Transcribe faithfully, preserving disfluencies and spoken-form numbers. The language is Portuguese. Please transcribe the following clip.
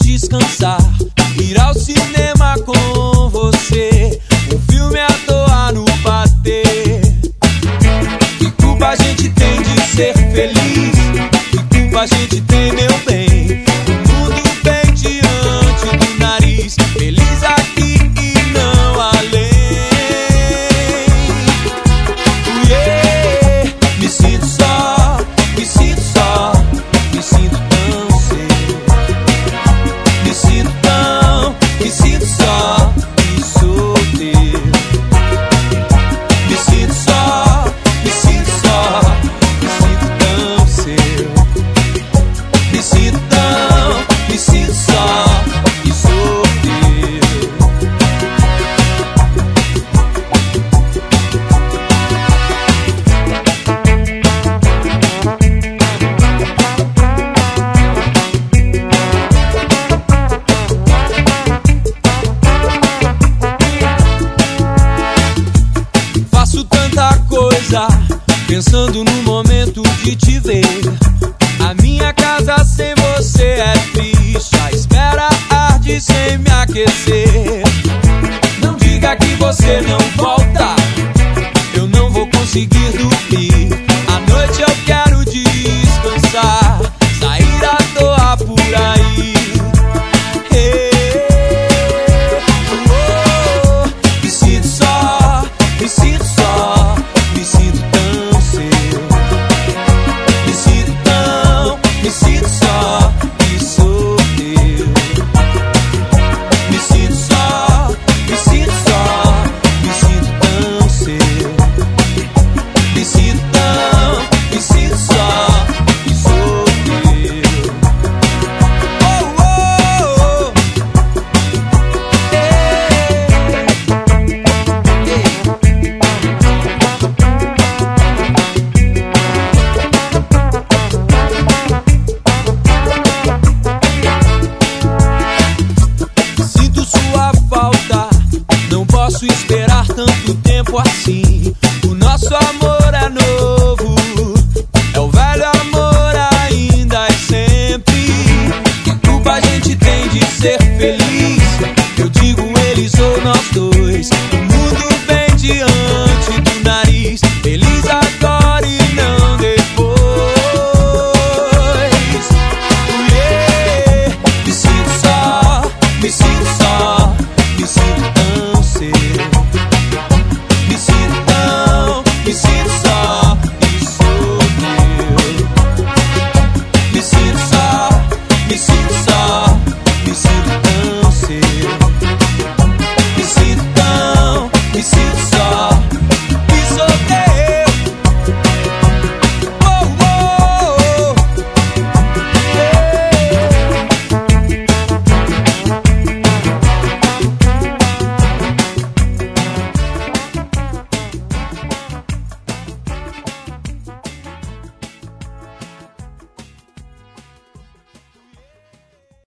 descansar, ir ao cinema com você, um filme à toa no patê. Que culpa a gente tem de ser feliz? Que culpa a gente tem, meu bem? O mundo bem diante do nariz, feliz aqui e não além. Yeah. Me sinto só, me sinto só, me sinto tão seu. Me sinto tão, me sinto só e solteiro. Me sinto só, me sinto só, me sinto tão seu. Me sinto tão, me sinto só e solteiro. Faço tanta coisa pensando no momento de te ver. A minha casa sem você é triste, a espera arde sem me aquecer. Não diga que você não volta, eu não vou conseguir dormir.